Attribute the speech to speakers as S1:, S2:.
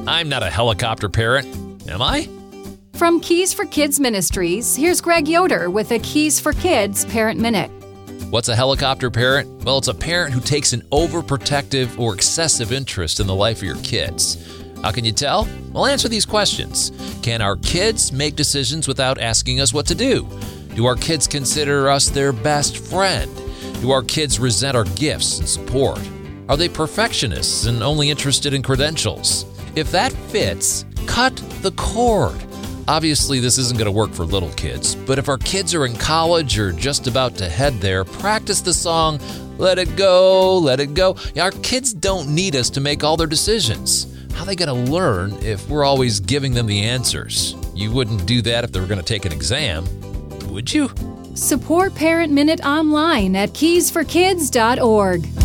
S1: I'm not a helicopter parent, am I?
S2: From Keys for Kids Ministries, here's Greg Yoder with a Keys for Kids Parent Minute.
S1: What's a helicopter parent? Well, it's a parent who takes an overprotective or excessive interest in the life of your kids. How can you tell? Well, answer these questions. Can our kids make decisions without asking us what to do? Do our kids consider us their best friend? Do our kids resent our gifts and support? Are they perfectionists and only interested in credentials? If that fits, cut the cord. Obviously, this isn't going to work for little kids, but if our kids are in college or just about to head there, practice the song, Let It Go, Let It Go. Our kids don't need us to make all their decisions. How are they going to learn if we're always giving them the answers? You wouldn't do that if they were going to take an exam, would you?
S2: Support Parent Minute online at keysforkids.org.